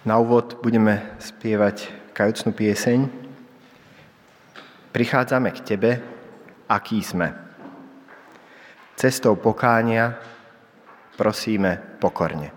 Na úvod budeme spievať kajúcnu pieseň. Prichádzame k Tebe, aký sme. Cestou pokánia prosíme pokorne.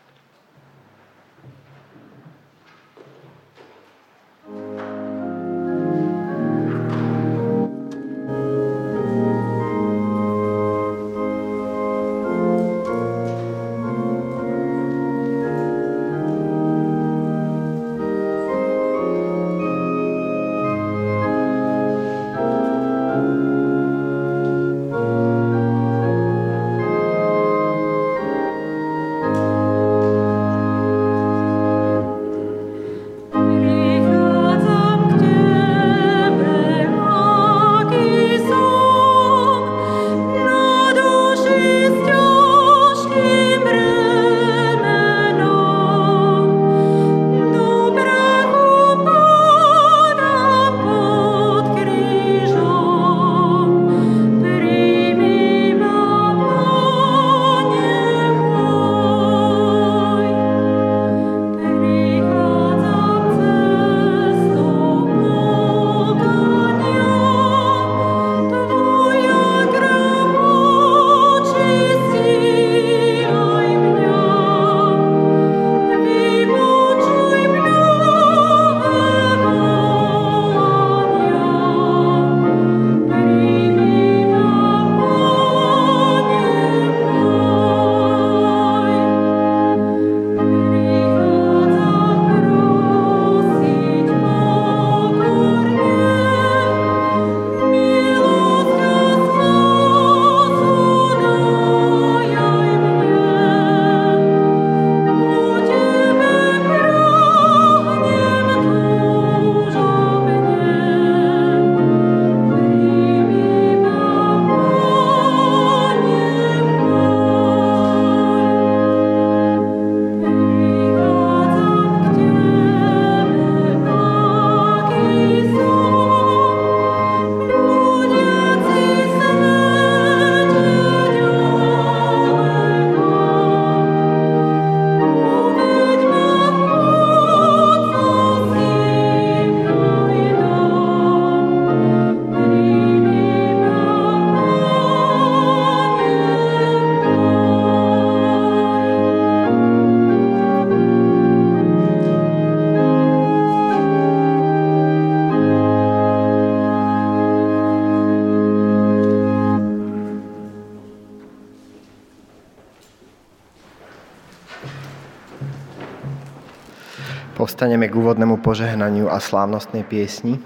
Povstaneme k úvodnému požehnaniu a slávnostnej piesni.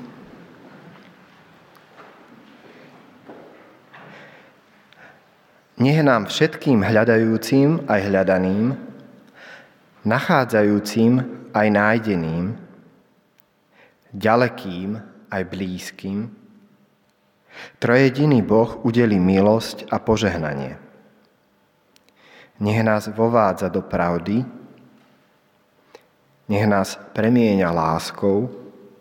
Nech nám všetkým hľadajúcim aj hľadaným, nachádzajúcim aj nájdeným, ďalekým aj blízkym, trojediný Boh udelí milosť a požehnanie. Nech nás vovádza do pravdy, nech nás premieňa láskou,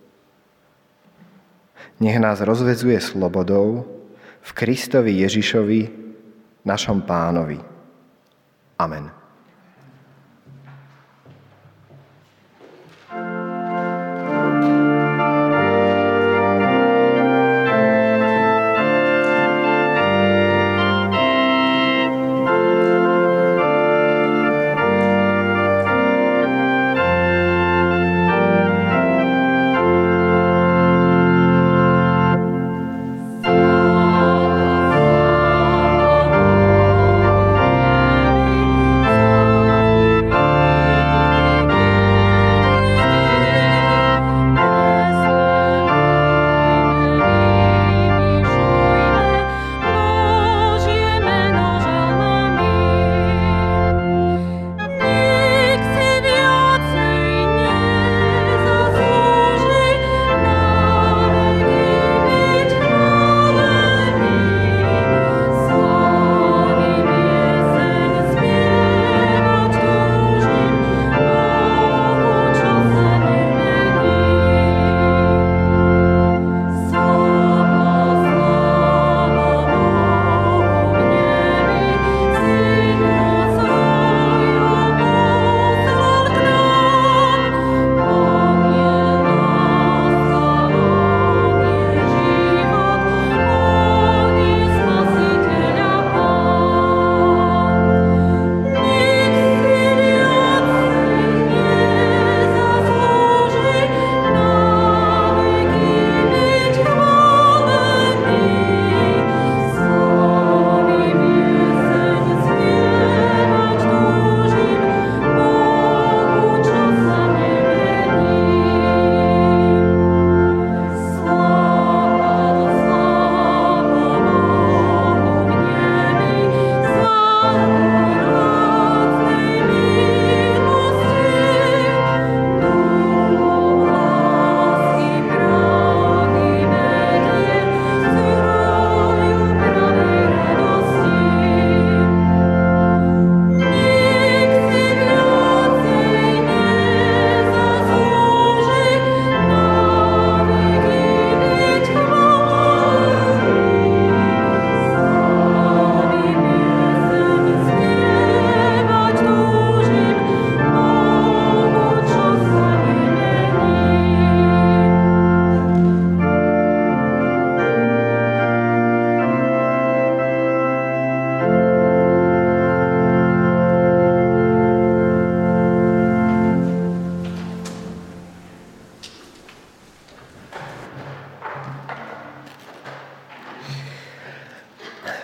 nech nás rozvedzuje slobodou v Kristovi Ježišovi, našom Pánovi. Amen. Thank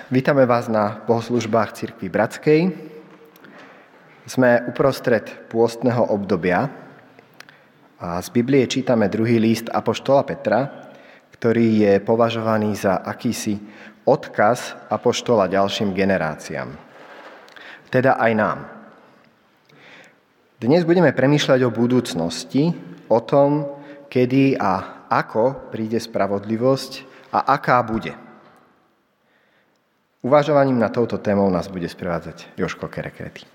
Vítame vás na bohoslužbách Cirkvi Bratskej. Sme uprostred pôstneho obdobia a z Biblie čítame druhý list apoštola Petra, ktorý je považovaný za akýsi odkaz apoštola ďalším generáciám. Teda aj nám. Dnes budeme premýšľať o budúcnosti, o tom, kedy a ako príde spravodlivosť a aká bude. Uvažovaním nad touto témou nás bude sprevádzať Jožko Kerekrety.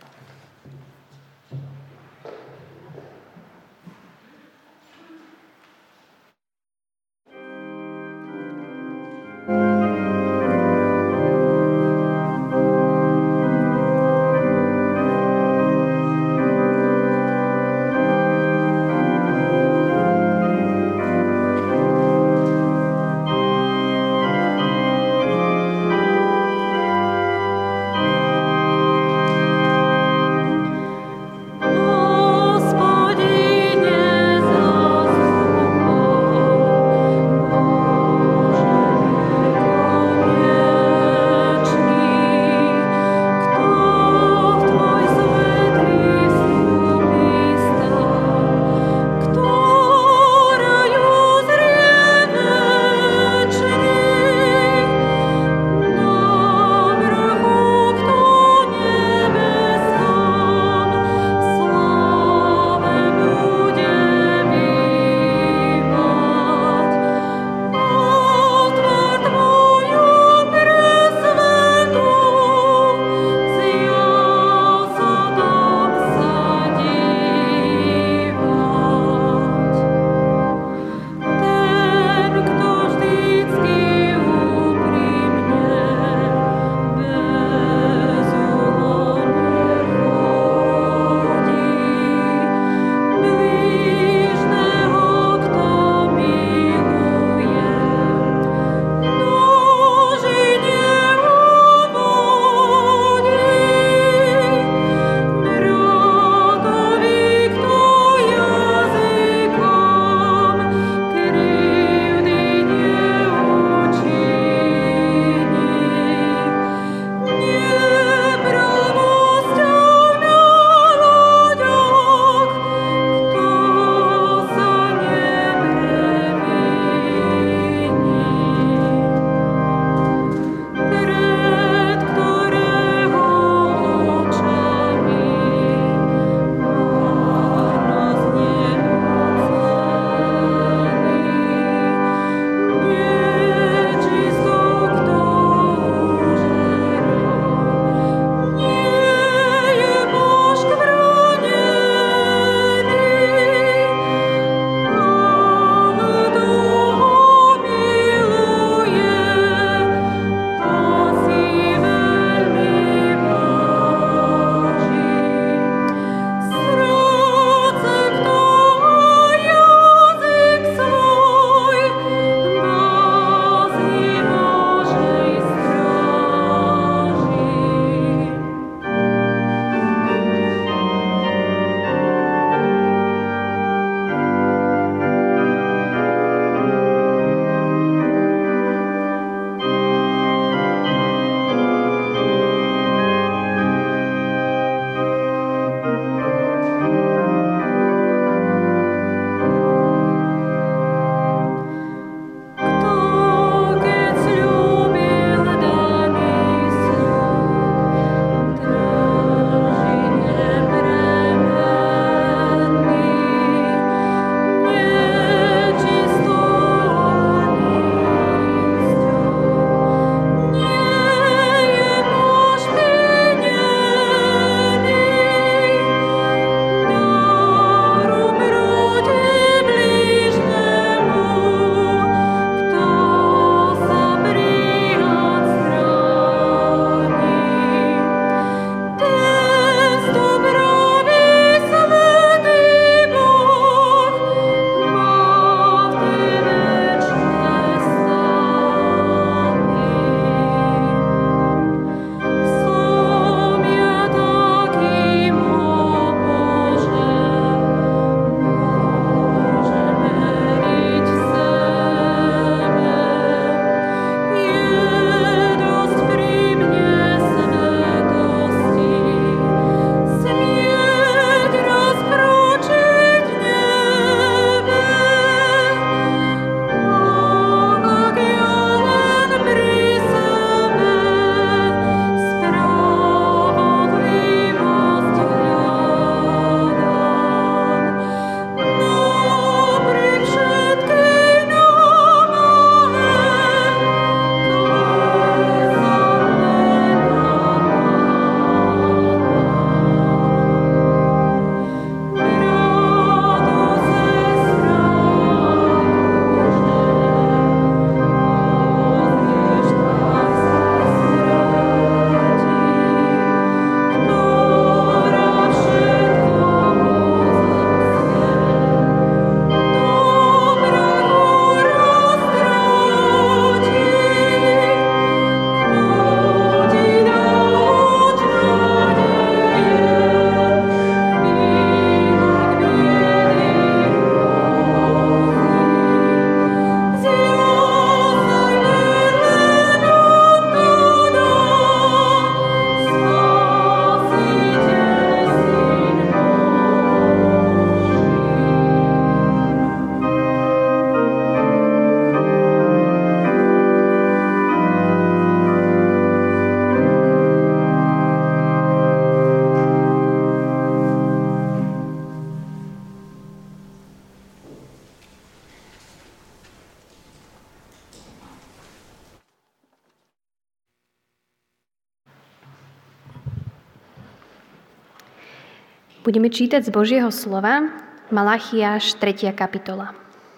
Budeme čítať z Božieho slova, Malachiáš 3. kapitola.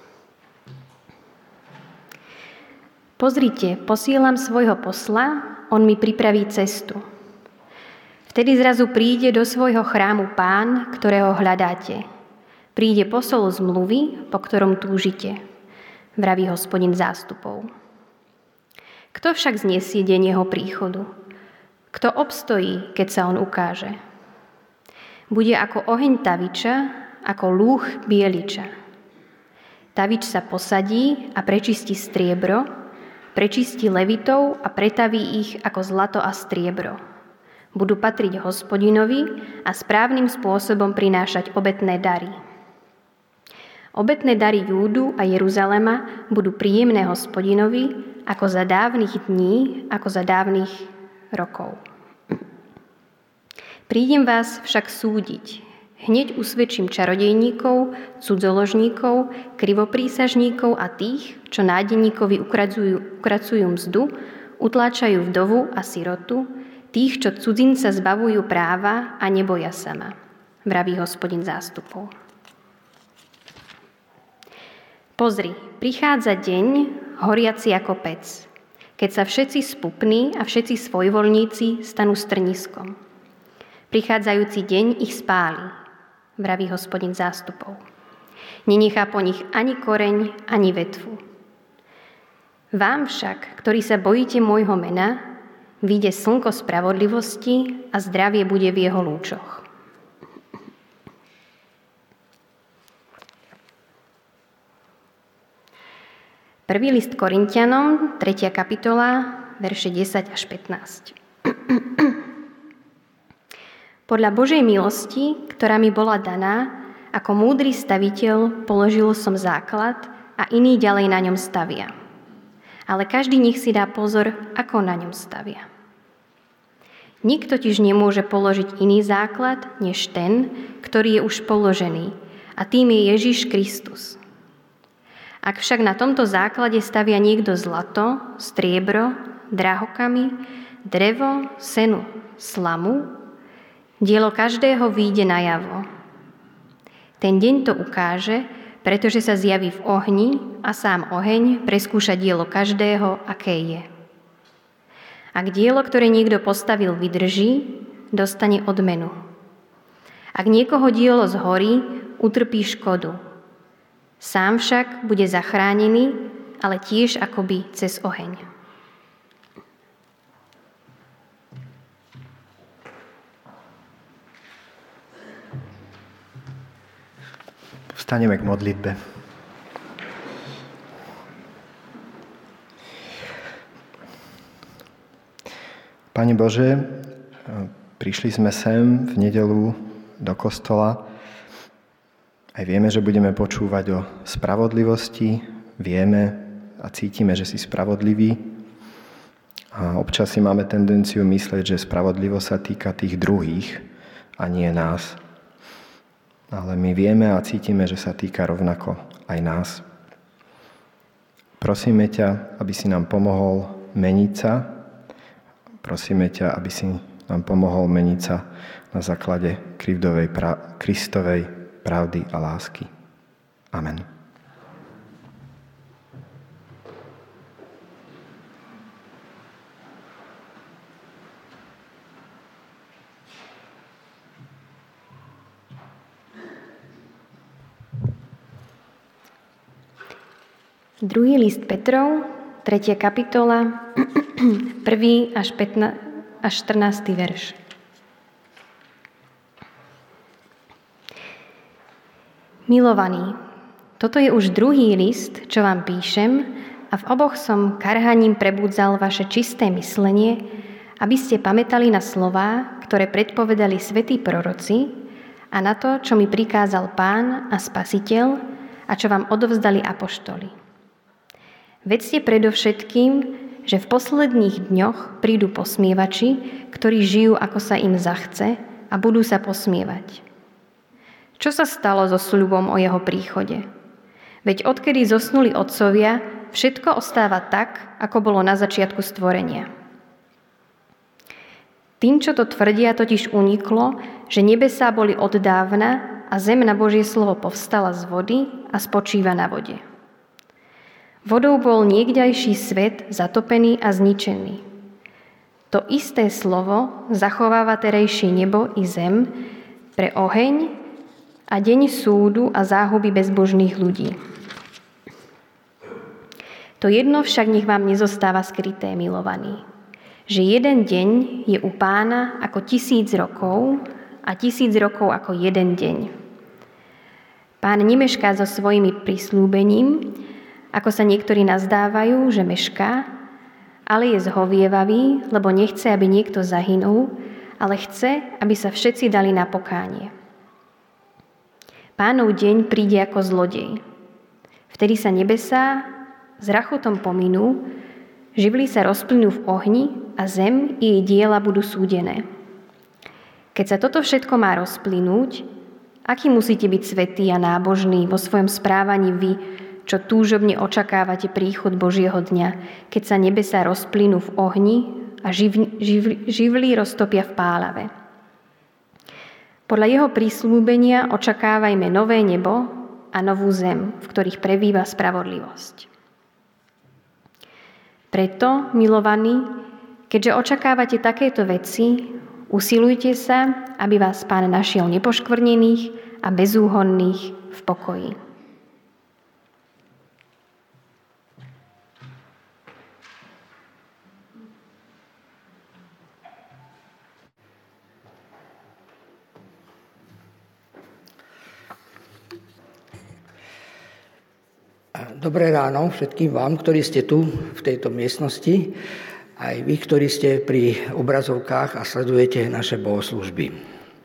Pozrite, posielam svojho posla, on mi pripraví cestu. Vtedy zrazu príde do svojho chrámu Pán, ktorého hľadáte. Príde posol zmluvy, po ktorom túžite, vraví Hospodin zástupov. Kto však znesie deň jeho príchodu? Kto obstojí, keď sa on ukáže? Bude ako oheň taviča, ako lúh bieliča. Tavič sa posadí a prečistí striebro, prečistí levitov a pretaví ich ako zlato a striebro. Budú patriť Hospodinovi a správnym spôsobom prinášať obetné dary. Obetné dary Júdu a Jeruzalema budú príjemné Hospodinovi ako za dávnych dní, ako za dávnych rokov. Prídem vás však súdiť. Hneď usvedčím čarodejníkov, cudzoložníkov, krivoprísažníkov a tých, čo nádeníkovi ukracujú mzdu, utláčajú vdovu a sirotu, tých, čo cudzinca zbavujú práva a neboja sa ma, vraví Hospodin zástupov. Pozri, prichádza deň, horiaci ako pec, keď sa všetci spupní a všetci svojvoľníci stanú strniskom. Prichádzajúci deň ich spáli, vraví Hospodin zástupov. Nenechá po nich ani koreň, ani vetvu. Vám však, ktorí sa bojíte môjho mena, vyjde slnko spravodlivosti a zdravie bude v jeho lúčoch. Prvý list Korinťanom, 3. kapitola, verše 10 až 15. Podľa Božej milosti, ktorá mi bola daná, ako múdry staviteľ položil som základ a iní ďalej na ňom stavia. Ale každý nech si dá pozor, ako na ňom stavia. Nik totiž nemôže položiť iný základ, než ten, ktorý je už položený, a tým je Ježiš Kristus. Ak však na tomto základe stavia niekto zlato, striebro, drahokamy, drevo, senu, slamu, dielo každého vyjde najavo. Ten deň to ukáže, pretože sa zjaví v ohni a sám oheň preskúša dielo každého, aké je. Ak dielo, ktoré niekto postavil, vydrží, dostane odmenu. Ak niekoho dielo zhorí, utrpí škodu. Sám však bude zachránený, ale tiež akoby cez oheň. Vstaneme k modlitbe. Pane Bože, prišli sme sem v nedeľu do kostola. Aj vieme, že budeme počúvať o spravodlivosti. Vieme a cítime, že si spravodlivý. A občas si máme tendenciu myslieť, že spravodlivosť sa týka tých druhých a nie nás. Ale my vieme a cítime, že sa týka rovnako aj nás. Prosíme ťa, aby si nám pomohol meniť sa. Prosíme ťa, aby si nám pomohol meniť sa na základe Kristovej pravdy a lásky. Amen. Druhý list Petrov, 3. kapitola, 1. až 14. verš. Milovaní, toto je už druhý list, čo vám píšem, a v oboch som karhaním prebudzal vaše čisté myslenie, aby ste pamätali na slová, ktoré predpovedali svätí proroci, a na to, čo mi prikázal Pán a Spasiteľ a čo vám odovzdali apoštoli. Vedzte predovšetkým, že v posledných dňoch prídu posmievači, ktorí žijú, ako sa im zachce a budú sa posmievať. Čo sa stalo so sľubom o jeho príchode? Veď odkedy zosnuli otcovia, všetko ostáva tak, ako bolo na začiatku stvorenia. Tým, čo to tvrdia, totiž uniklo, že nebesá boli od dávna a zem na Božie slovo povstala z vody a spočíva na vode. Vodou bol niekdajší svet zatopený a zničený. To isté slovo zachováva terejšie nebo i zem pre oheň a deň súdu a záhuby bezbožných ľudí. To jedno však nech vám nezostáva skryté, milovaní, že jeden deň je u Pána ako 1000 rokov a 1000 rokov ako jeden deň. Pán nemešká so svojimi prisľúbením, ako sa niektorí nazdávajú, že mešká, ale je zhovievavý, lebo nechce, aby niekto zahynul, ale chce, aby sa všetci dali na pokánie. Pánov deň príde ako zlodej. Vtedy sa nebesá s rachotom pominú, živly sa rozplynú v ohni a zem i jej diela budú súdené. Keď sa toto všetko má rozplynúť, aký musíte byť svätí a nábožní vo svojom správaní vy, čo túžobne očakávate príchod Božieho dňa, keď sa nebesá rozplynú v ohni a živly roztopia v pálave. Podľa jeho prísľúbenia očakávajme nové nebo a novú zem, v ktorých prebýva spravodlivosť. Preto, milovaní, keďže očakávate takéto veci, usilujte sa, aby vás Pán našiel nepoškvrnených a bezúhonných v pokoji. Dobré ráno všetkým vám, ktorí ste tu v tejto miestnosti, aj vy, ktorí ste pri obrazovkách a sledujete naše bohoslúžby.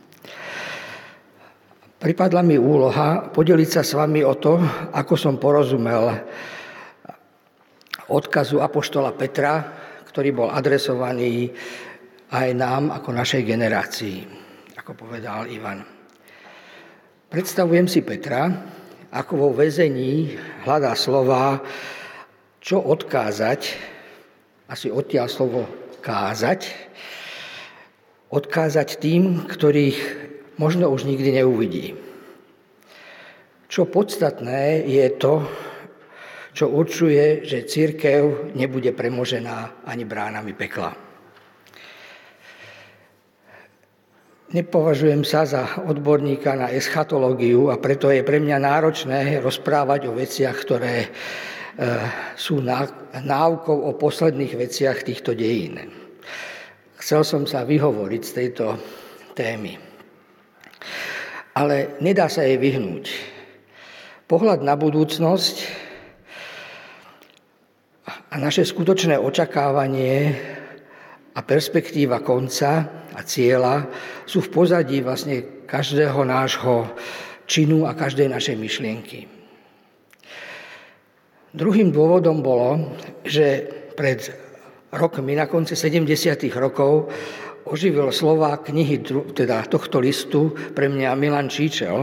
Pripadla mi úloha podeliť sa s vami o to, ako som porozumel odkazu apoštola Petra, ktorý bol adresovaný aj nám ako našej generácii, ako povedal Ivan. Predstavujem si Petra, ako vo väzení hľadá slova, čo odkázať, asi odtiaľ slovo kázať, odkázať tým, ktorých možno už nikdy neuvidí. Čo podstatné je to, čo určuje, že cirkev nebude premožená ani bránami pekla. Nepovažujem sa za odborníka na eschatológiu a preto je pre mňa náročné rozprávať o veciach, ktoré sú náukou o posledných veciach týchto dejín. Chcel som sa vyhovoriť z tejto témy. Ale nedá sa jej vyhnúť. Pohľad na budúcnosť a naše skutočné očakávanie a perspektíva konca a cieľa sú v pozadí vlastne každého nášho činu a každej našej myšlienky. Druhým dôvodom bolo, že pred rokmi, na konci 70. rokov, oživil slová knihy, teda tohto listu pre mňa Milan Číčel,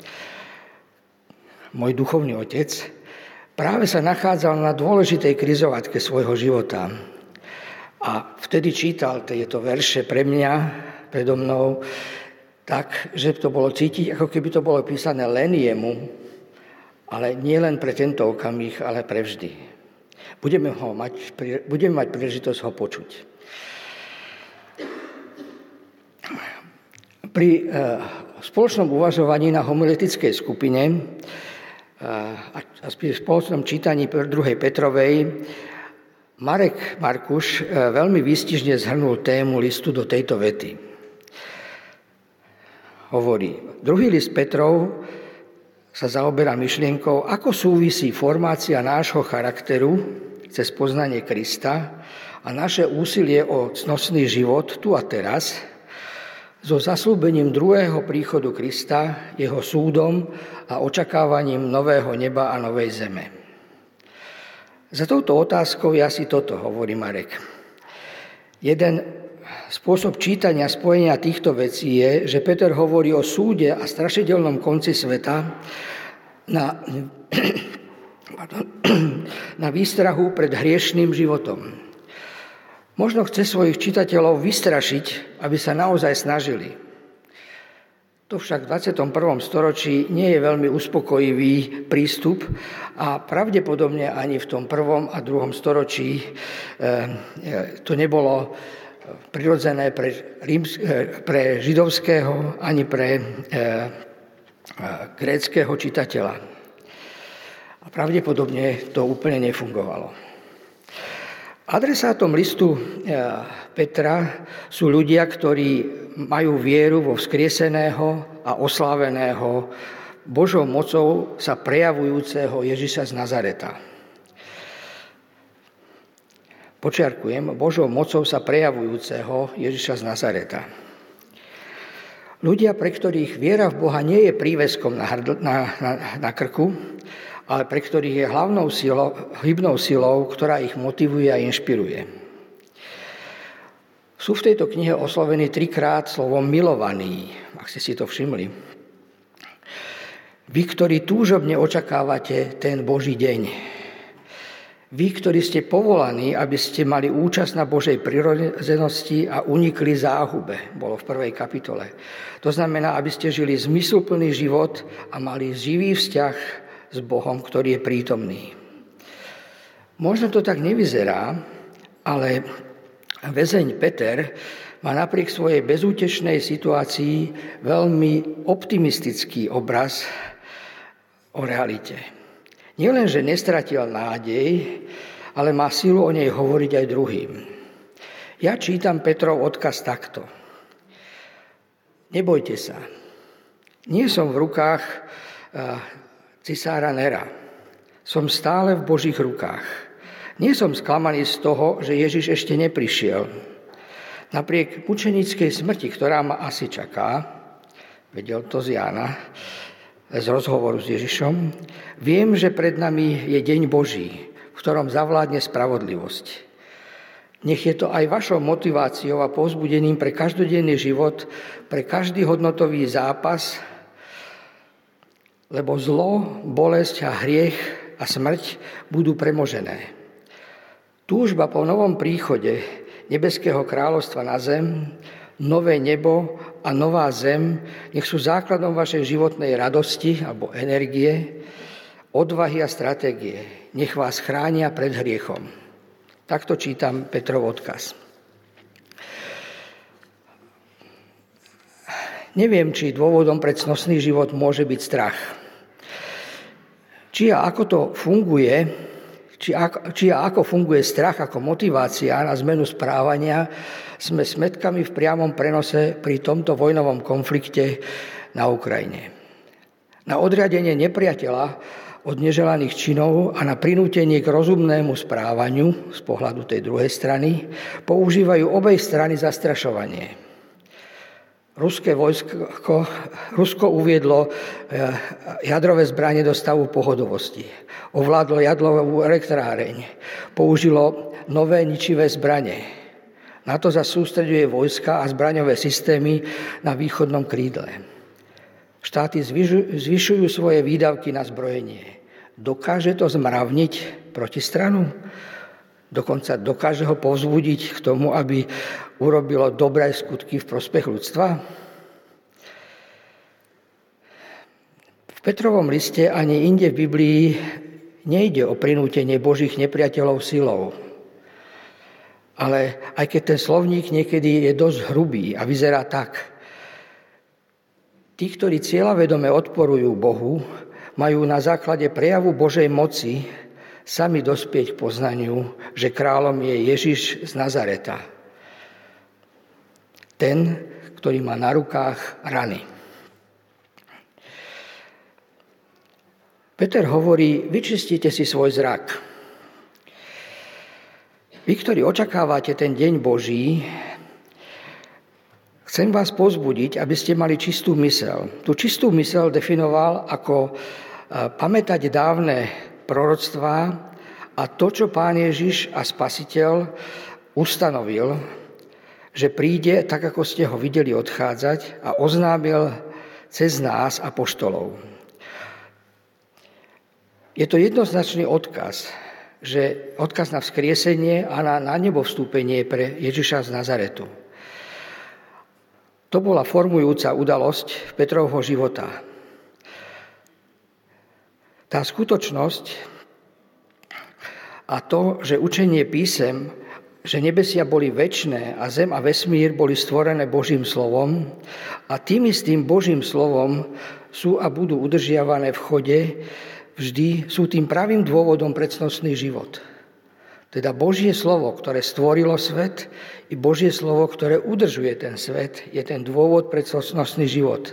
môj duchovný otec, práve sa nachádzal na dôležitej krizovatke svojho života. A vtedy čítal tieto verše pre mňa, predo mnou, tak, že to bolo cítiť, ako keby to bolo písané len jemu, ale nie len pre tento okamih, ale pre vždy. Budeme mať príležitosť ho počuť. Pri spoločnom uvažovaní na homiletickej skupine a pri spoločnom čítaní 2. Petrovej Marek Markuš veľmi výstižne zhrnul tému listu do tejto vety. Hovorí, druhý list Petrov sa zaoberá myšlienkou, ako súvisí formácia nášho charakteru cez poznanie Krista a naše úsilie o cnostný život tu a teraz so zasľúbením druhého príchodu Krista, jeho súdom a očakávaním nového neba a novej zeme. Za touto otázkou je asi toto, hovorí Marek. Jeden spôsob čítania spojenia týchto vecí je, že Peter hovorí o súde a strašidelnom konci sveta na výstrahu pred hriešným životom. Možno chce svojich čitateľov vystrašiť, aby sa naozaj snažili. To však v 21. storočí nie je veľmi uspokojivý prístup a pravdepodobne ani v tom 1. a 2. storočí to nebolo prirodzené pre židovského ani pre gréckeho čitateľa. A pravdepodobne to úplne nefungovalo. Adresátom listu Petra sú ľudia, ktorí majú vieru vo vzkrieseného a osláveného Božou mocou sa prejavujúceho Ježiša z Nazareta. Počiarkujem, Božou mocou sa prejavujúceho Ježiša z Nazareta. Ľudia, pre ktorých viera v Boha nie je príveskom na krku, ale pre ktorých je hybnou silou, ktorá ich motivuje a inšpiruje. Sú v tejto knihe oslovení 3-krát slovom milovaní, ak ste si to všimli. Vy, ktorí túžobne očakávate ten Boží deň. Vy, ktorí ste povolaní, aby ste mali účasť na Božej prirodzenosti a unikli záhube, bolo v 1. kapitole. To znamená, aby ste žili zmysluplný život a mali živý vzťah s Bohom, ktorý je prítomný. Možno to tak nevyzerá, ale väzeň Peter má napriek svojej bezútešnej situácii veľmi optimistický obraz o realite. Nielen, že nestratil nádej, ale má silu o nej hovoriť aj druhým. Ja čítam Petrov odkaz takto. Nebojte sa. Nie som v rukách cisára Nera. Som stále v Božích rukách. Nie som sklamaný z toho, že Ježiš ešte neprišiel. Napriek mučenickej smrti, ktorá ma asi čaká, vedel to z Jána, z rozhovoru s Ježišom, viem, že pred nami je deň Boží, v ktorom zavládne spravodlivosť. Nech je to aj vašou motiváciou a povzbudením pre každodenný život, pre každý hodnotový zápas, lebo zlo, bolesť a hriech a smrť budú premožené. Túžba po novom príchode nebeského kráľovstva na zem, nové nebo a nová zem nech sú základom vašej životnej radosti alebo energie, odvahy a stratégie. Nech vás chránia pred hriechom. Takto čítam Petrov odkaz. Neviem, či dôvodom pre cnostný život môže byť strach. Či a ako funguje strach ako motivácia na zmenu správania, sme svedkami v priamom prenose pri tomto vojnovom konflikte na Ukrajine. Na odriadenie nepriateľa od neželaných činov a na prinútenie k rozumnému správaniu z pohľadu tej druhej strany používajú obej strany zastrašovanie. Rusko uviedlo jadrové zbranie do stavu pohodovosti. Ovládlo jadrovú elektráreň. Použilo nové ničivé zbranie. Na to zase sústreďuje vojska a zbraňové systémy na východnom krídle. Štáty zvyšujú svoje výdavky na zbrojenie. Dokáže to zmravniť protistranu? Dokonca dokáže ho povzbudiť k tomu, aby urobilo dobré skutky v prospech ľudstva? V Petrovom liste ani inde v Biblii nejde o prinútenie Božích nepriateľov silou. Ale aj keď ten slovník niekedy je dosť hrubý a vyzerá tak, tí, ktorí cieľavedome odporujú Bohu, majú na základe prejavu Božej moci sami dospieť k poznaniu, že kráľom je Ježiš z Nazareta. Ten, ktorý má na rukách rany. Peter hovorí, vyčistite si svoj zrak. Vy, ktorí očakávate ten deň Boží, chcem vás povzbudiť, aby ste mali čistú myseľ. Tu čistú myseľ definoval ako pamätať dávne proroctvá a to, čo Pán Ježiš a Spasiteľ ustanovil, že príde, tak ako ste ho videli odchádzať a oznámil cez nás apoštolov. Je to jednoznačný odkaz, že odkaz na vzkriesenie a na nebo vstúpenie pre Ježiša z Nazaretu. To bola formujúca udalosť Petrovho života. Tá skutočnosť a to, že učenie písem, že nebesia boli večné a zem a vesmír boli stvorené Božím slovom a tým istým Božím slovom sú a budú udržiavané v chode, vždy sú tým pravým dôvodom pre cnostný život. Teda Božie slovo, ktoré stvorilo svet, i Božie slovo, ktoré udržuje ten svet, je ten dôvod pre cnostný život.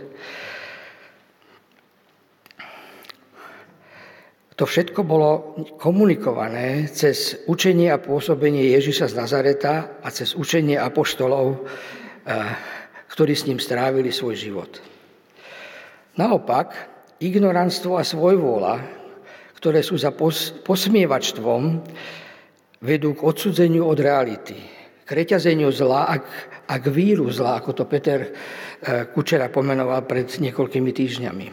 To všetko bolo komunikované cez učenie a pôsobenie Ježiša z Nazareta a cez učenie apoštolov, ktorí s ním strávili svoj život. Naopak, ignoranstvo a svojvôľa, ktoré sú za posmievačstvom, vedú k odsudzeniu od reality, k reťazeniu zla a k víru zla, ako to Peter Kučera pomenoval pred niekoľkými týždňami.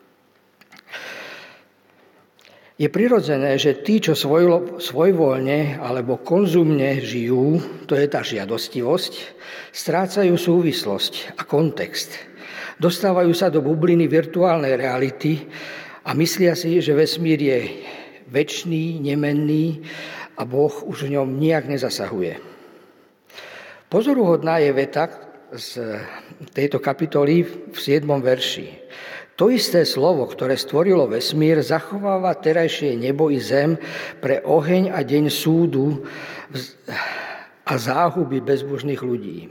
Je prirodzené, že tí, čo svojvoľne alebo konzumne žijú, to je tá žiadostivosť, strácajú súvislosť a kontext. Dostávajú sa do bubliny virtuálnej reality a myslia si, že vesmír je večný, nemenný a Boh už v ňom nijak nezasahuje. Pozoruhodná je veta z tejto kapitoly v 7. verši. To isté slovo, ktoré stvorilo vesmír, zachováva terajšie nebo i zem pre oheň a deň súdu a záhuby bezbožných ľudí.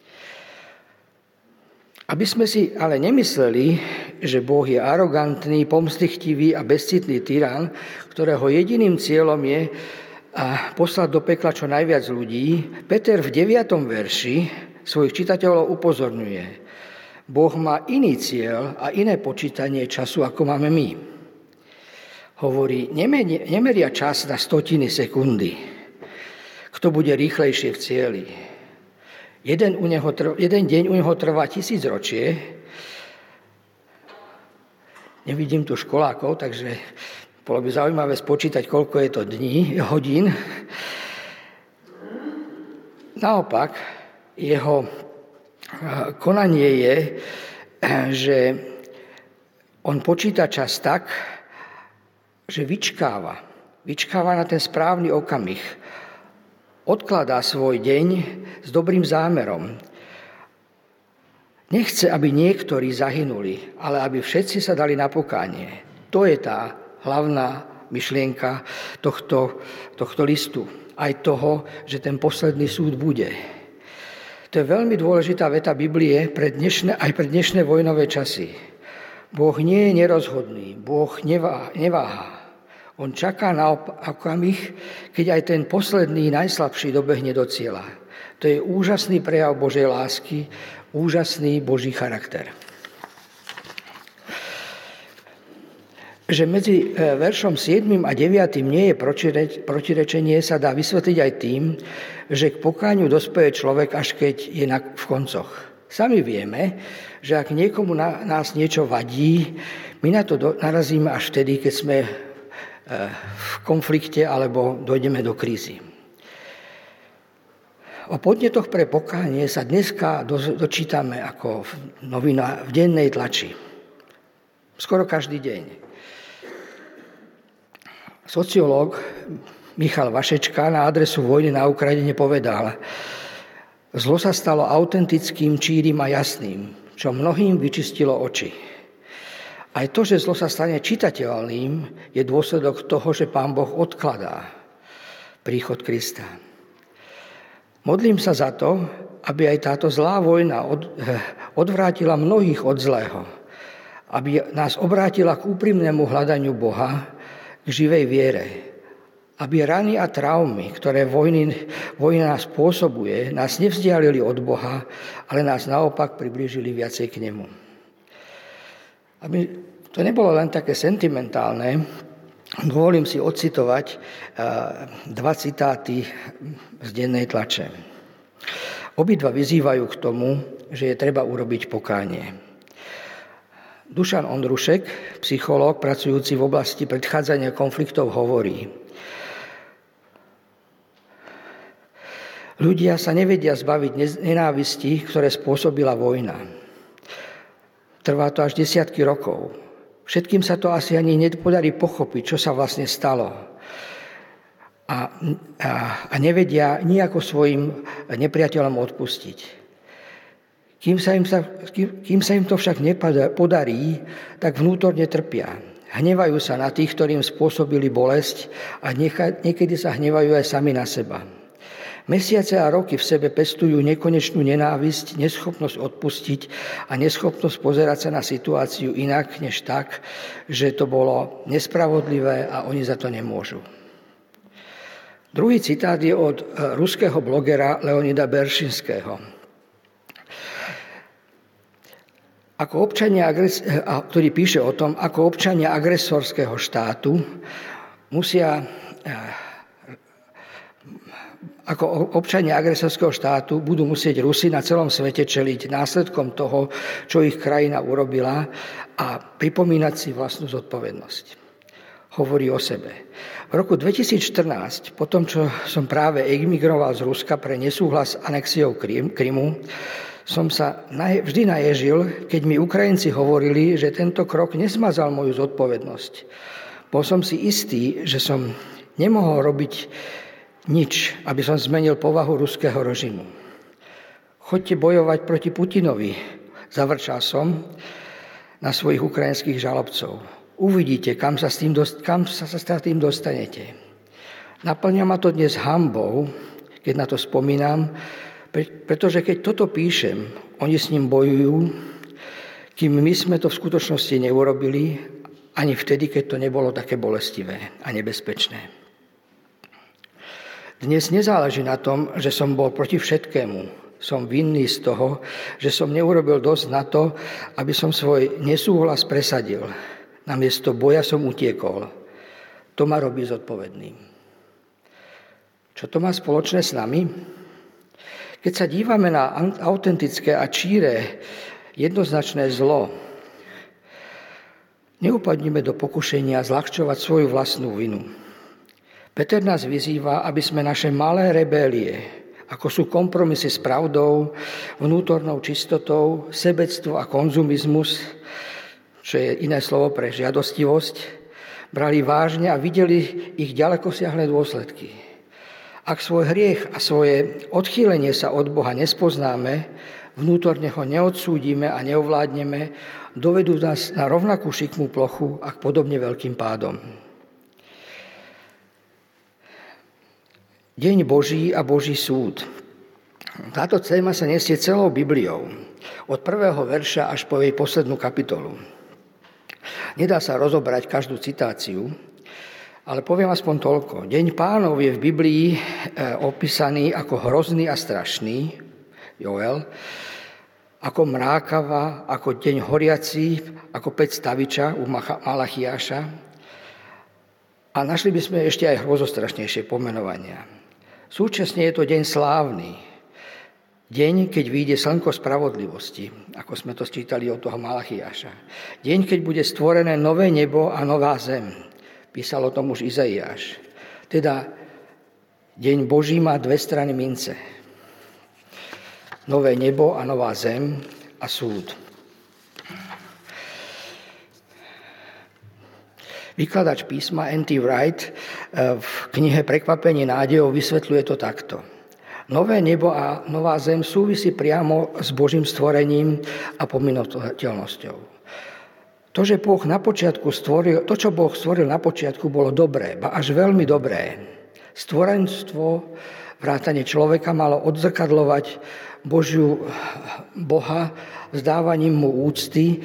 Aby sme si ale nemysleli, že Boh je arogantný, pomstychtivý a bezcitný tyran, ktorého jediným cieľom je poslať do pekla čo najviac ľudí, Peter v 9. verši svojich čitateľov upozorňuje. Boh má iný cieľ a iné počítanie času, ako máme my. Hovorí, nemeria čas na stotiny sekundy. Kto bude rýchlejšie v cieli? Jeden deň u neho trvá 1000 ročie. Nevidím tu školákov, takže bolo by zaujímavé spočítať, koľko je to dní, hodín. Naopak, jeho konanie je, že on počíta čas tak, že vyčkáva na ten správny okamih. Odkladá svoj deň s dobrým zámerom. Nechce, aby niektorí zahynuli, ale aby všetci sa dali na pokánie. To je tá hlavná myšlienka tohto listu. Aj toho, že ten posledný súd bude. To je veľmi dôležitá veta Biblie aj pre dnešné vojnové časy. Boh nie je nerozhodný, Boh neváha. On čaká na okamih, keď aj ten posledný, najslabší dobehne do cieľa. To je úžasný prejav Božej lásky, úžasný Boží charakter. Že medzi veršom 7 a 9 nie je protirečenie, sa dá vysvetliť aj tým, že k pokániu dospeje človek, až keď je v koncoch. Sami vieme, že ak niekomu nás niečo vadí, my na to narazíme až vtedy, keď sme v konflikte alebo dojdeme do krízy. O podnetoch pre pokánie sa dneska dočítame ako v dennej tlači. Skoro každý deň. Sociológ Michal Vašečka na adresu vojny na Ukrajine povedal: zlo sa stalo autentickým, čírim a jasným, čo mnohým vyčistilo oči. Aj to, že zlo sa stane čitateľným, je dôsledok toho, že Pán Boh odkladá príchod Krista. Modlím sa za to, aby aj táto zlá vojna odvrátila mnohých od zlého, aby nás obrátila k úprimnému hľadaniu Boha, k živej viere, aby rany a traumy, ktoré vojna nás spôsobuje, nás nevzdialili od Boha, ale nás naopak priblížili viacej k nemu. Aby to nebolo len také sentimentálne, dovolím si odcitovať 2 citáty z dennej tlače. Obidva vyzývajú k tomu, že je treba urobiť pokánie. Dušan Ondrušek, psychológ pracujúci v oblasti predchádzania konfliktov, hovorí: Ľudia sa nevedia zbaviť nenávistí, ktoré spôsobila vojna. Trvá to až desiatky rokov. Všetkým sa to asi ani nepodarí pochopiť, čo sa vlastne stalo. A nevedia nijako svojim nepriateľom odpustiť. Kým sa im to však nepodarí, tak vnútorne trpia. Hnevajú sa na tých, ktorým spôsobili bolesť a niekedy sa hnevajú aj sami na seba. Mesiace a roky v sebe pestujú nekonečnú nenávisť, neschopnosť odpustiť a neschopnosť pozerať sa na situáciu inak, než tak, že to bolo nespravodlivé a oni za to nemôžu. Druhý citát je od ruského blogera Leonida Beršinského. Ktorý píše o tom, ako občania agresorského štátu budú musieť Rusi na celom svete čeliť následkom toho, čo ich krajina urobila a pripomínať si vlastnú zodpovednosť. Hovorí o sebe. V roku 2014, po tom, čo som práve emigroval z Ruska pre nesúhlas s anexiou Krymu, som sa vždy naježil, keď mi Ukrajinci hovorili, že tento krok nesmazal moju zodpovednosť. Bol som si istý, že som nemohol robiť nič, aby som zmenil povahu ruského režimu. Choďte bojovať proti Putinovi, zavrčal som na svojich ukrajinských žalobcov. Uvidíte, kam sa s tým dostanete. Naplňa ma to dnes hanbou, keď na to spomínam, pretože keď toto píšem, oni s ním bojujú, kým my sme to v skutočnosti neurobili, ani vtedy, keď to nebolo také bolestivé a nebezpečné. Dnes nezáleží na tom, že som bol proti všetkému. Som vinný z toho, že som neurobil dosť na to, aby som svoj nesúhlas presadil. Namiesto boja som utiekol. To ma robí zodpovedným. Čo to má spoločné s nami? Keď sa dívame na autentické a číre jednoznačné zlo, neupadnime do pokušenia zľahčovať svoju vlastnú vinu. Peter nás vyzýva, aby sme naše malé rebélie, ako sú kompromisy s pravdou, vnútornou čistotou, sebectvo a konzumizmus, čo je iné slovo pre žiadostivosť, brali vážne a videli ich ďalekosiahle dôsledky. Ak svoj hriech a svoje odchýlenie sa od Boha nespoznáme, vnútorne ho neodsúdime a neovládneme, dovedú nás na rovnakú šikmú plochu a k podobne veľkým pádom. Deň Boží a Boží súd. Táto téma sa nesie celou Bibliou, od prvého verša až po jej poslednú kapitolu. Nedá sa rozobrať každú citáciu, ale poviem aspoň toľko. Deň Pánov je v Biblii opísaný ako hrozný a strašný, Joel, ako mrákava, ako deň horiaci, ako päť staviča u Malachiáša. A našli by sme ešte aj hrozostrašnejšie pomenovania. Súčasne je to deň slávny. Deň, keď vyjde slnko spravodlivosti, ako sme to čítali od toho Malachiáša. Deň, keď bude stvorené nové nebo a nová zem. Písal o tom už Izaiáš. Teda deň Boží má dve strany mince. Nové nebo a nová zem a súd. Vykladač písma N.T. Wright v knihe Prekvapenie nádejou vysvetľuje to takto. Nové nebo a nová zem súvisí priamo s Božím stvorením a pominuteľnosťou. To, čo Boh stvoril na počiatku, bolo dobré, ba až veľmi dobré. Stvorenstvo, vrátane človeka, malo odzrkadľovať Boha vzdávaním mu úcty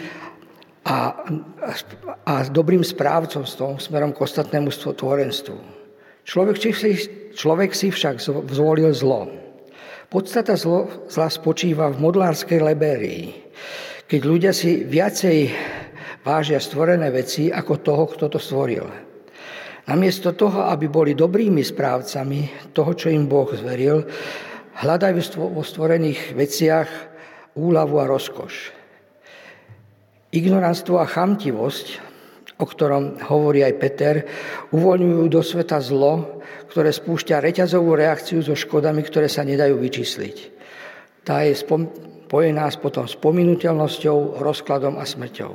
a dobrým správcovstvom smerom k ostatnému stvorenstvu. Človek si však zvolil zlo. Podstata zla spočíva v modlárskej lebérii, keď ľudia si viacej vážia stvorené veci ako toho, kto to stvoril. Namiesto toho, aby boli dobrými správcami toho, čo im Boh zveril, hľadajú vo stvorených veciach úľavu a rozkoš. Ignoranstvo a chamtivosť o ktorom hovorí aj Peter, uvoľňujú do sveta zlo, ktoré spúšťa reťazovú reakciu so škodami, ktoré sa nedajú vyčísliť. Tá je spojená potom s pominuteľnosťou, rozkladom a smrťou.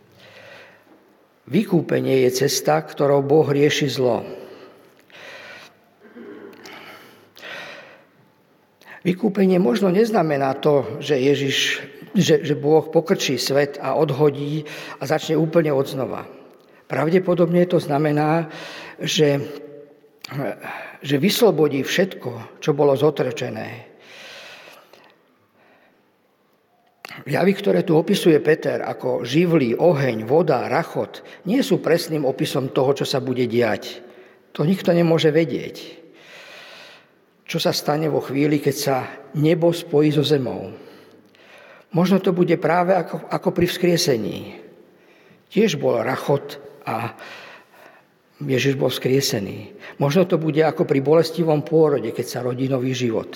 Vykúpenie je cesta, ktorou Boh rieši zlo. Vykúpenie možno neznamená to, že Boh pokrčí svet a odhodí a začne úplne odznova. Pravdepodobne to znamená, že vyslobodí všetko, čo bolo zotročené. Javy, ktoré tu opisuje Peter ako živly, oheň, voda, rachot, nie sú presným opisom toho, čo sa bude diať. To nikto nemôže vedieť. Čo sa stane vo chvíli, keď sa nebo spojí so zemou. Možno to bude práve ako pri vzkriesení. Tiež bol rachot a Ježiš bol vzkriesený. Možno to bude ako pri bolestivom pôrode, keď sa rodí nový život.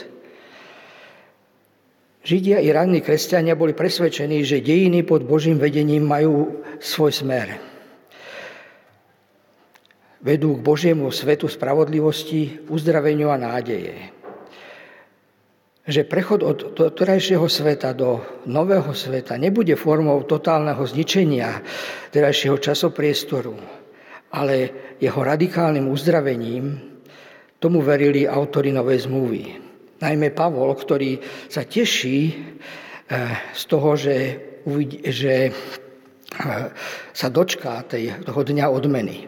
Židia i ranní kresťania boli presvedčení, že dejiny pod Božím vedením majú svoj smer. Vedú k Božiemu svetu spravodlivosti, uzdraveniu a nádeje. Že prechod od terajšieho sveta do nového sveta nebude formou totálneho zničenia terajšieho časopriestoru, ale jeho radikálnym uzdravením, tomu verili autori Novej zmluvy. Najmä Pavol, ktorý sa teší z toho, že sa dočká toho dňa odmeny.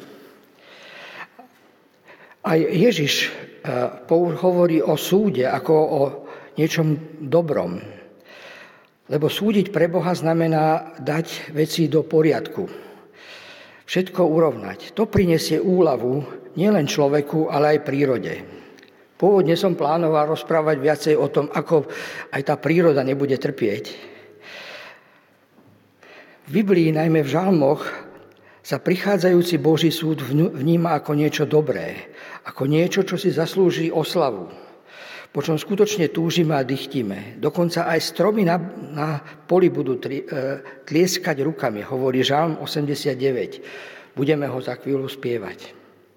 Aj Ježiš hovorí o súde ako o niečom dobrom. Lebo súdiť pre Boha znamená dať veci do poriadku. Všetko urovnať. To prinesie úľavu nielen človeku, ale aj prírode. Pôvodne som plánoval rozprávať viacej o tom, ako aj tá príroda nebude trpieť. V Biblii, najmä v žalmoch, sa prichádzajúci Boží súd vníma ako niečo dobré, ako niečo, čo si zaslúži oslavu, po čom skutočne túžime a dychtíme. Dokonca aj stromy na poli budú tlieskať rukami, hovorí Žalm 89. Budeme ho za chvíľu spievať.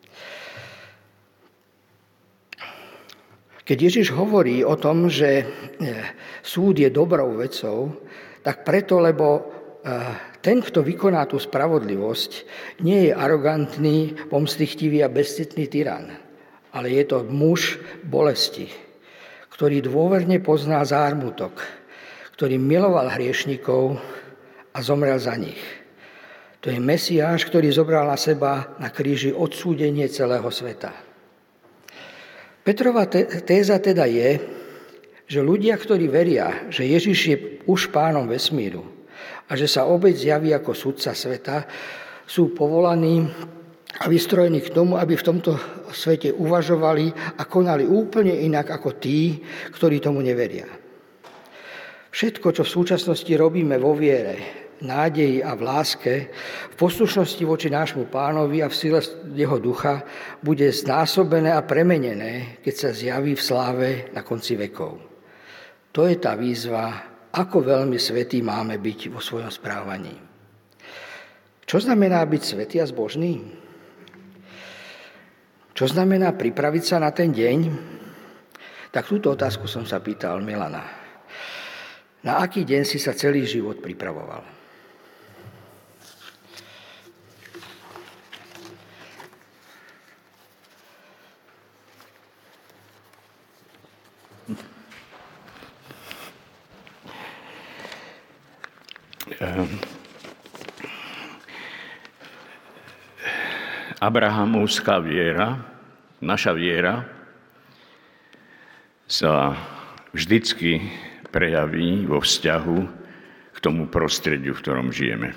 Keď Ježiš hovorí o tom, že súd je dobrou vecou, tak preto, lebo ten, kto vykoná tú spravodlivosť, nie je arogantný, pomstychtivý a bezcitný tyran, ale je to muž bolesti, ktorý dôverne pozná zármutok, ktorý miloval hriešnikov a zomrel za nich. To je Mesiáš, ktorý zobral na seba na kríži odsúdenie celého sveta. Petrova téza teda je, že ľudia, ktorí veria, že Ježiš je už pánom vesmíru a že sa obeť zjaví ako sudca sveta, sú povolaní a vystrojení k tomu, aby v tomto svete uvažovali a konali úplne inak ako tí, ktorí tomu neveria. Všetko, čo v súčasnosti robíme vo viere, nádeji a v láske, v poslušnosti voči nášmu pánovi a v sile jeho ducha, bude znásobené a premenené, keď sa zjaví v sláve na konci vekov. To je tá výzva, ako veľmi svätí máme byť vo svojom správaní. Čo znamená byť svätý a zbožný? Čo znamená pripraviť sa na ten deň? Tak túto otázku som sa pýtal Milana. Na aký deň si sa celý život pripravoval? Abrahamovská viera, naša viera, sa vždycky prejaví vo vzťahu k tomu prostrediu, v ktorom žijeme.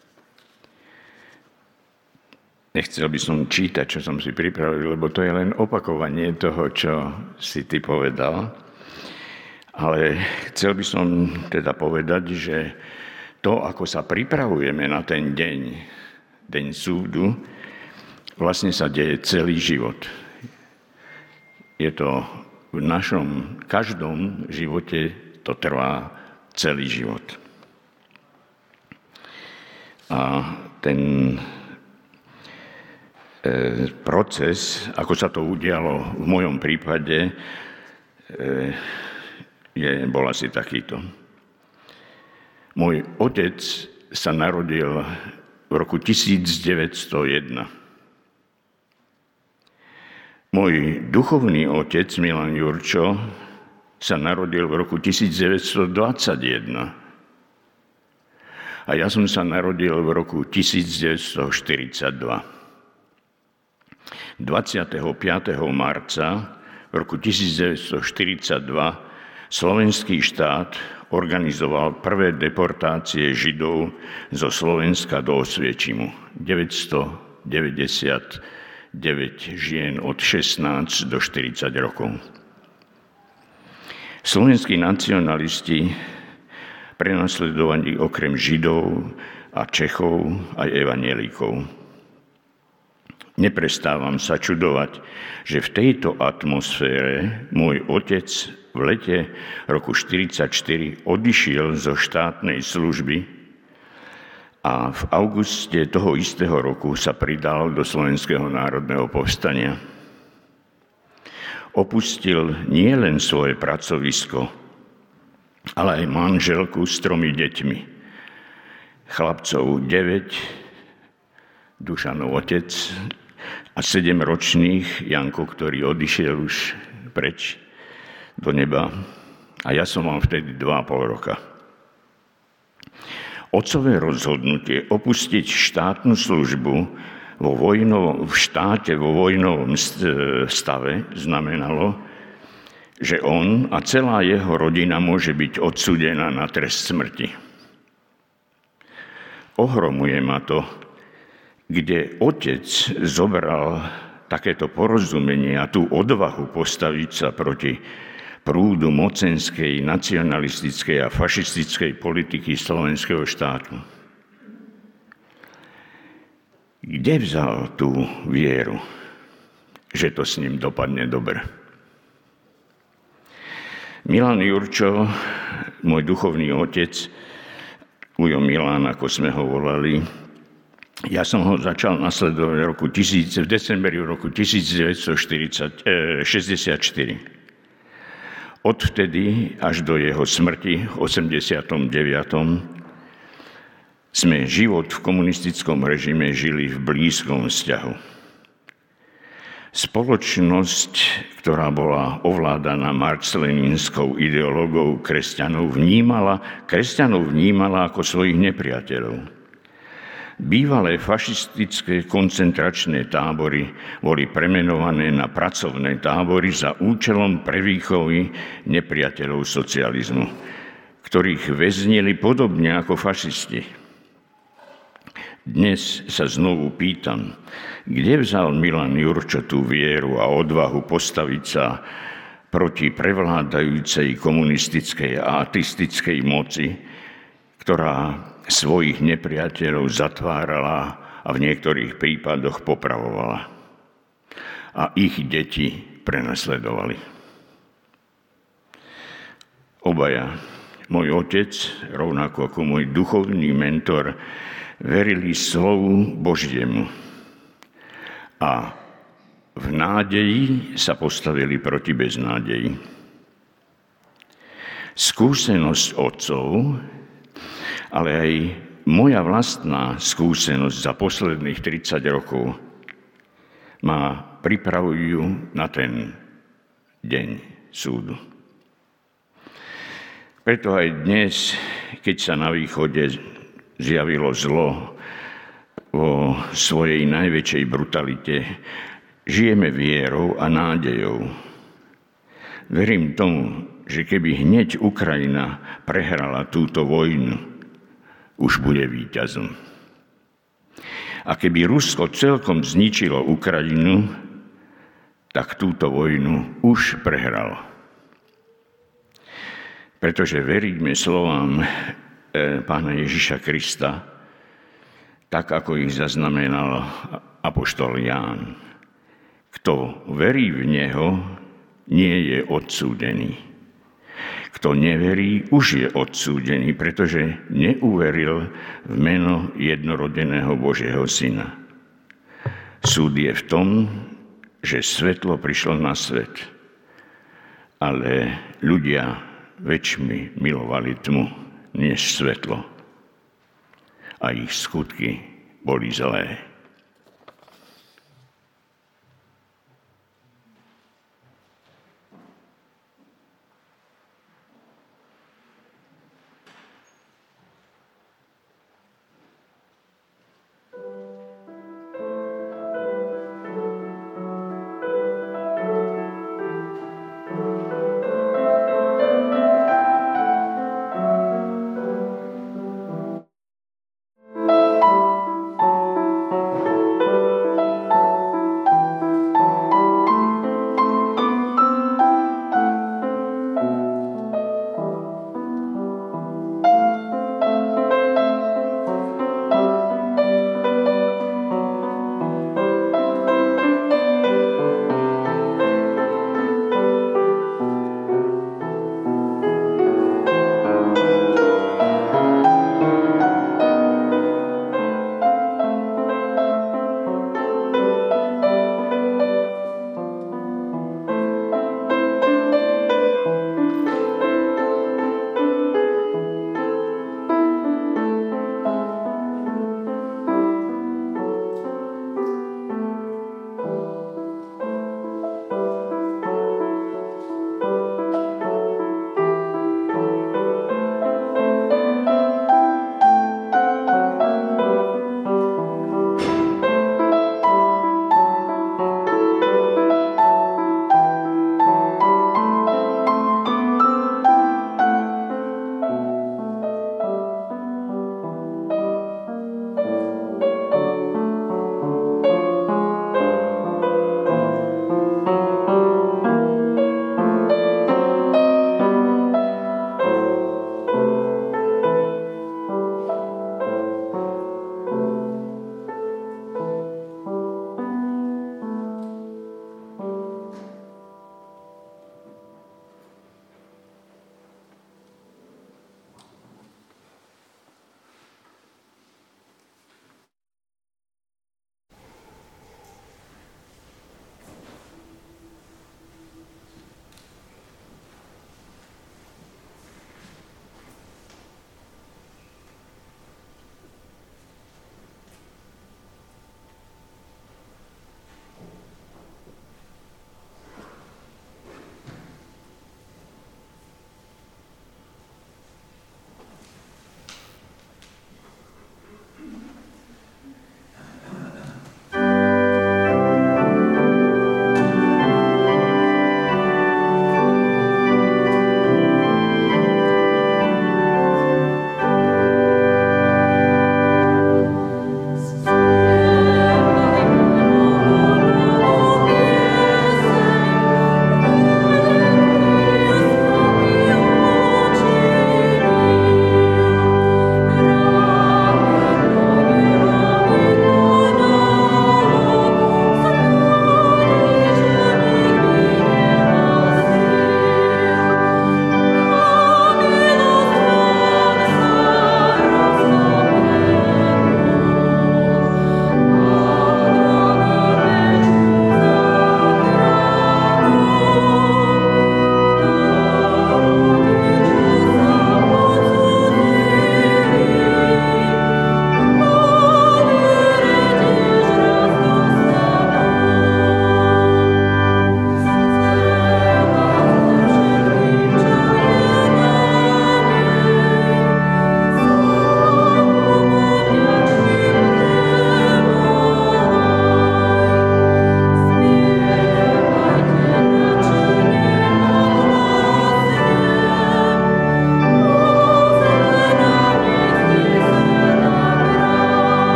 Nechcel by som čítať, čo som si pripravil, lebo to je len opakovanie toho, čo si ty povedal. Ale chcel by som teda povedať, že to, ako sa pripravujeme na ten deň súdu, vlastne sa deje celý život. Je to v našom každom živote, to trvá celý život. A ten proces, ako sa to udialo v mojom prípade, bol asi takýto. Môj otec sa narodil v roku 1901. Môj duchovný otec Milan Jurčo sa narodil v roku 1921. A ja som sa narodil v roku 1942. 25. marca v roku 1942 slovenský štát organizoval prvé deportácie Židov zo Slovenska do Osviečimu. 999 žien od 16 do 40 rokov. Slovenskí nacionalisti prenasledovaní okrem Židov a Čechov aj evanjelíkov. Neprestávam sa čudovať, že v tejto atmosfére môj otec v lete roku 1944 odišiel zo štátnej služby a v auguste toho istého roku sa pridal do Slovenského národného povstania. Opustil nielen svoje pracovisko, ale aj manželku s 3 deťmi. Chlapcov 9, Dušanov otec, a 7-ročných Janko, ktorý odišiel už preč do neba. A ja som mal vtedy 2,5 roka. Otcové rozhodnutie opustiť štátnu službu v štáte vo vojnovom stave znamenalo, že on a celá jeho rodina môže byť odsúdená na trest smrti. Ohromuje ma to, kde otec zobral takéto porozumenie a tú odvahu postaviť sa proti prúdu mocenskej, nacionalistickej a fašistickej politiky slovenského štátu. Kde vzal tú vieru, že to s ním dopadne dobre? Milan Jurčo, môj duchovný otec, Ujo Milan, ako sme ho volali, ja som ho začal nasledovať v decembri roku 1964. Odvtedy až do jeho smrti v 89. sme život v komunistickom režime žili v blízkom vzťahu. Spoločnosť, ktorá bola ovládaná marxleninskou ideológiou kresťanov, vnímala ako svojich nepriateľov. Bývalé fašistické koncentračné tábory boli premenované na pracovné tábory za účelom prevýchovy nepriateľov socializmu, ktorých väznili podobne ako fašisti. Dnes sa znovu pýtam, kde vzal Milan Jurčo tú vieru a odvahu postaviť sa proti prevládajúcej komunistickej a ateistickej moci, ktorá svojich nepriateľov zatvárala a v niektorých prípadoch popravovala. A ich deti prenasledovali. Obaja, môj otec, rovnako ako môj duchovný mentor, verili slovu Božiemu a v nádeji sa postavili proti beznádeji. Skúsenosť otcov, ale aj moja vlastná skúsenosť za posledných 30 rokov ma pripravujú na ten deň súdu. Preto aj dnes, keď sa na východe zjavilo zlo vo svojej najväčšej brutalite, žijeme vierou a nádejou. Verím tomu, že keby hneď Ukrajina prehrala túto vojnu, už bude víťazom. A keby Rusko celkom zničilo Ukrajinu, tak túto vojnu už prehralo. Pretože veríme slovám Pána Ježiša Krista, tak ako ich zaznamenal apoštol Ján. Kto verí v Neho, nie je odsúdený. Kto neverí, už je odsúdený, pretože neuveril v meno jednorodeného Božieho Syna. Súd je v tom, že svetlo prišlo na svet, ale ľudia väčšmi milovali tmu než svetlo a ich skutky boli zlé.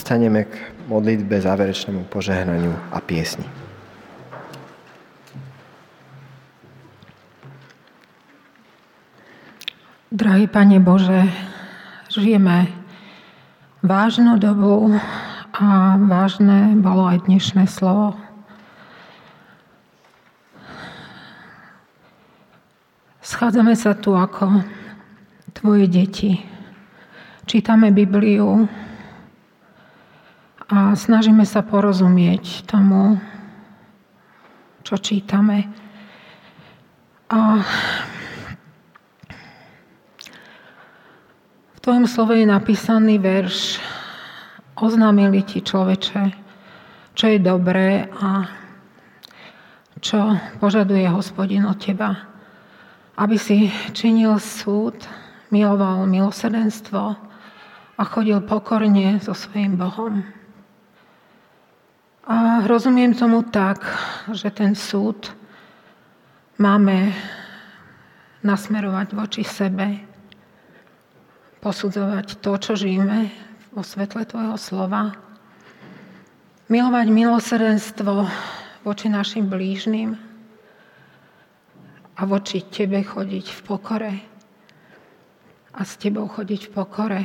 povstaneme k modlitbe, záverečnému požehnaniu a piesni. Drahý Pane Bože, žijeme vážnu dobu a vážne bolo aj dnešné slovo. Schádzame sa tu ako Tvoje deti. Čítame Bibliu a snažíme sa porozumieť tomu, čo čítame. A v Tvojom slove je napísaný verš: oznámili ti, človeče, čo je dobré a čo požaduje Hospodin od teba, aby si činil súd, miloval milosrdenstvo a chodil pokorne so svojím Bohom. A rozumiem tomu tak, že ten súd máme nasmerovať voči sebe, posudzovať to, čo žijeme vo svetle Tvojho slova, milovať milosrdenstvo voči našim blížnym a voči Tebe chodiť v pokore a s Tebou chodiť v pokore.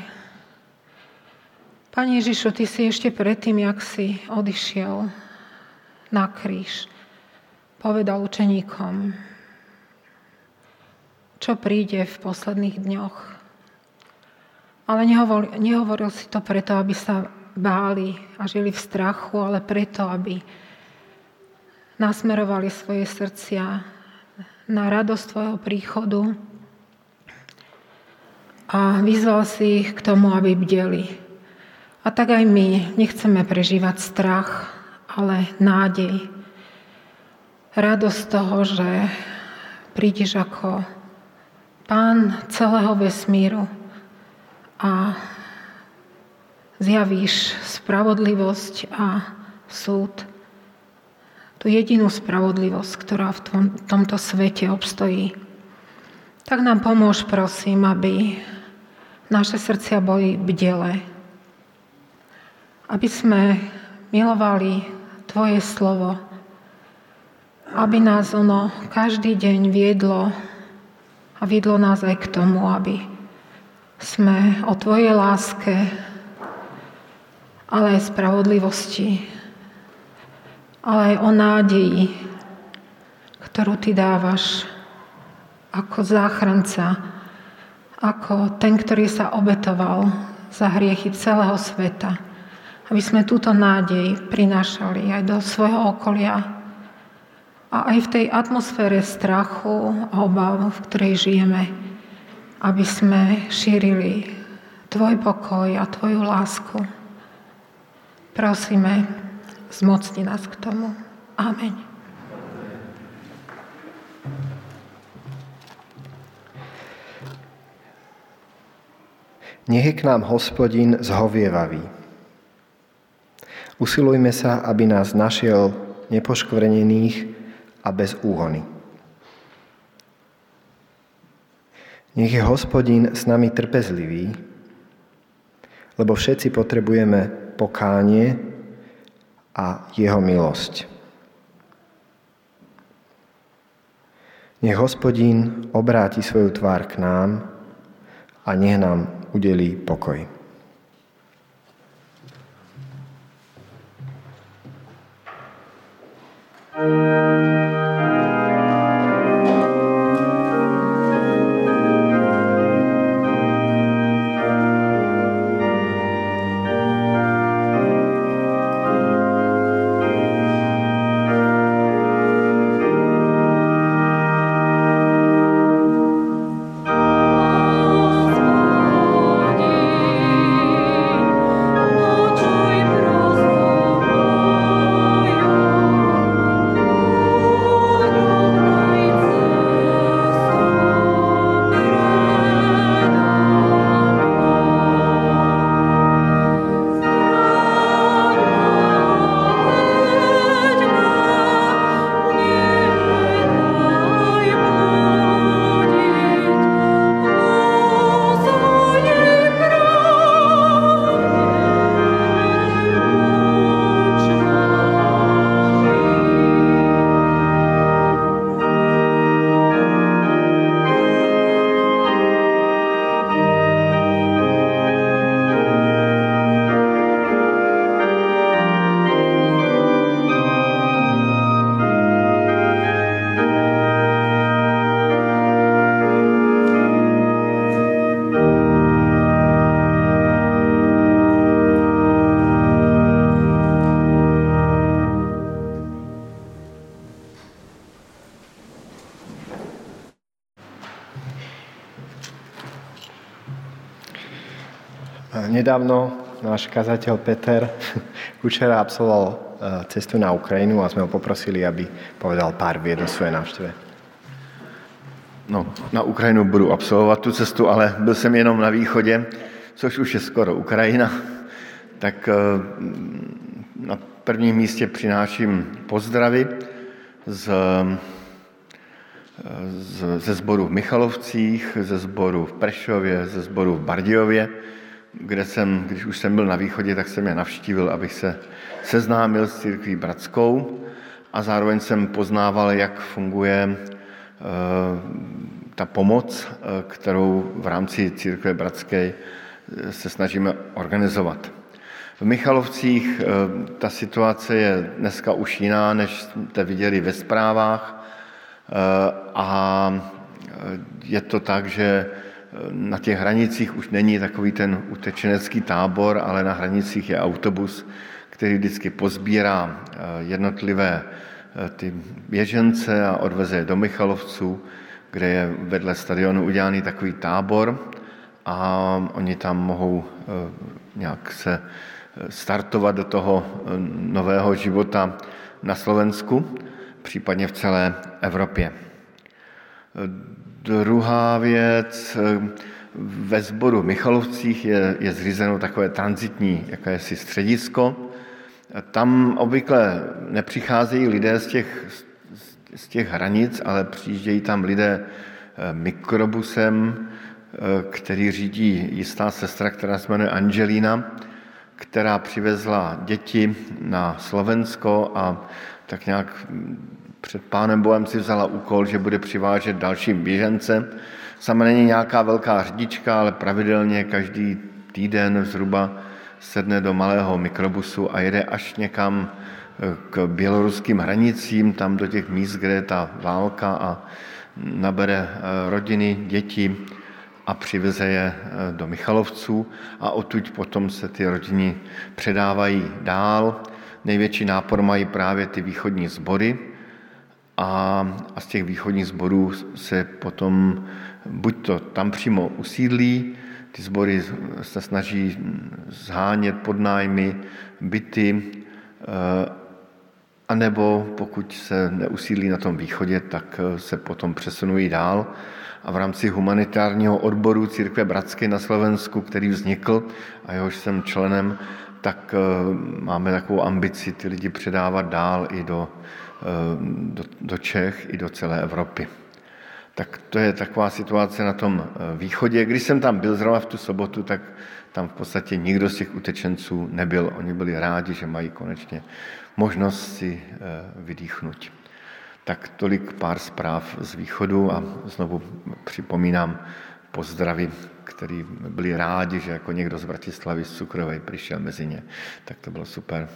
Pane Ježišu, Ty si ešte predtým, jak si odišiel na kríž, povedal učeníkom, čo príde v posledných dňoch. Ale nehovoril si to preto, aby sa báli a žili v strachu, ale preto, aby nasmerovali svoje srdcia na radosť Tvojho príchodu a vyzval si ich k tomu, aby bdeli. A tak aj my nechceme prežívať strach, ale nádej. Radosť toho, že prídeš ako Pán celého vesmíru a zjavíš spravodlivosť a súd. Tú jedinú spravodlivosť, ktorá v tomto svete obstojí. Tak nám pomôž, prosím, aby naše srdcia boli bdelé. Aby sme milovali Tvoje slovo. Aby nás ono každý deň viedlo a viedlo nás aj k tomu, aby sme o Tvojej láske, ale aj spravodlivosti, ale aj o nádeji, ktorú Ty dávaš ako záchranca, ako ten, ktorý sa obetoval za hriechy celého sveta. Aby sme túto nádej prinášali aj do svojho okolia a aj v tej atmosfére strachu a obáv, v ktorej žijeme, aby sme šírili Tvoj pokoj a Tvoju lásku. Prosíme, zmocni nás k tomu. Amen. Nech je k nám Hospodin zhovievavý. Usilujme sa, aby nás našiel nepoškvrnených a bez úhony. Nech je Hospodin s nami trpezlivý, lebo všetci potrebujeme pokánie a jeho milosť. Nech Hospodin obráti svoju tvár k nám a nech nám udelí pokoj. Nedávno náš kazateľ Peter Kučera absolvoval cestu na Ukrajinu a sme ho poprosili, aby povedal pár vied o svojej návšteve. No, na Ukrajinu budu absolvovat tu cestu, ale byl jsem jenom na východě, což už je skoro Ukrajina. Tak na prvním místě přináším pozdravy ze sboru v Michalovcích, ze sboru v Prešově, ze sboru v Bardějově, kde jsem, když už jsem byl na východě, tak jsem je navštívil, abych se seznámil s církví bratskou a zároveň jsem poznával, jak funguje ta pomoc, kterou v rámci církve bratské se snažíme organizovat. V Michalovcích ta situace je dneska už jiná, než jste viděli ve zprávách, a je to tak, že na těch hranicích už není takový ten utečenecký tábor, ale na hranicích je autobus, který vždycky pozbírá jednotlivé ty běžence a odveze je do Michalovců, kde je vedle stadionu udělaný takový tábor a oni tam mohou nějak se startovat do toho nového života na Slovensku, případně v celé Evropě. Druhá věc, ve sboru v Michalovcích je zřízeno takové tranzitní jakési středisko. Tam obvykle nepřicházejí lidé z těch hranic, ale přijíždějí tam lidé mikrobusem, který řídí jistá sestra, která se jmenuje Angelina, která přivezla děti na Slovensko a tak nějak před Pánem Bohem si vzala úkol, že bude přivážet dalším běžence. Sama není nějaká velká řidička, ale pravidelně každý týden zhruba sedne do malého mikrobusu a jede až někam k běloruským hranicím, tam do těch míst, kde je ta válka, a nabere rodiny, děti a přiveze je do Michalovců a odtud potom se ty rodiny předávají dál. Největší nápor mají právě ty východní sbory a z těch východních sborů se potom buď to tam přímo usídlí, ty sbory se snaží zhánět podnájmy, byty, anebo pokud se neusídlí na tom východě, tak se potom přesunují dál. A v rámci humanitárního odboru Církve bratské na Slovensku, který vznikl a jehož jsem členem, tak máme takovou ambici ty lidi předávat dál i do Čech, i do celé Evropy. Tak to je taková situace na tom východě. Když jsem tam byl zrovna v tu sobotu, tak tam v podstatě nikdo z těch utečenců nebyl. Oni byli rádi, že mají konečně možnost si vydýchnout. Tak tolik pár zpráv z východu a znovu připomínám pozdravy, který byli rádi, že jako někdo z Bratislavy z Cukrovej přišel mezi ně. Tak to bylo super.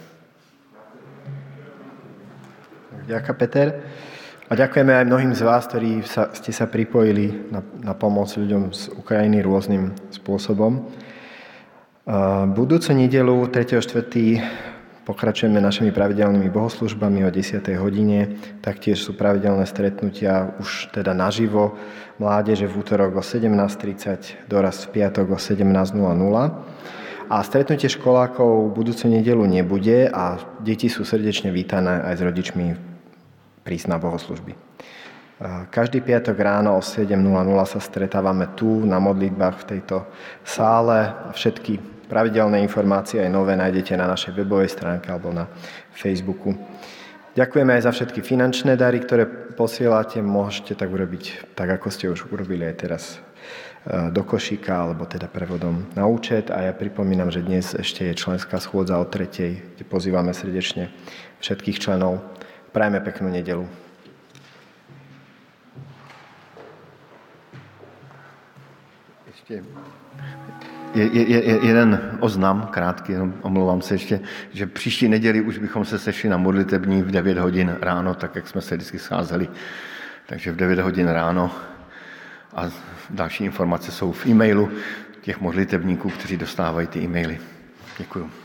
Ďakujem, Peter. A ďakujeme aj mnohým z vás, ktorí ste sa pripojili na pomoc ľuďom z Ukrajiny rôznym spôsobom. Budúcu nedeľu 3.4. pokračujeme našimi pravidelnými bohoslužbami o 10. hodine. Taktiež sú pravidelné stretnutia už teda naživo. Mládeže v útorok o 17.30, dorast v piatok o 17.00. A stretnutie školákov budúcu nedeľu nebude a deti sú srdečne vítané aj s rodičmi prísť na bohoslužby. Každý piatok ráno o 7.00 sa stretávame tu na modlitbách v tejto sále. Všetky pravidelné informácie aj nové nájdete na našej webovej stránke alebo na Facebooku. Ďakujeme aj za všetky finančné dary, ktoré posielate. Môžete tak urobiť, tak ako ste už urobili aj teraz, do košíka alebo teda prevodom na účet. A ja pripomínam, že dnes ešte je členská schôdza o 3:00, kde pozývame srdečne všetkých členov. Prajme peknú nedeľu. Ještě jeden oznam, krátký, omlouvám se ještě, že příští neděli už bychom se sešli na modlitební v 9 hodin ráno, tak jak jsme se vždycky scházeli. Takže v 9 hodin ráno a další informace jsou v e-mailu těch modlitebníků, kteří dostávají ty e-maily. Děkuju.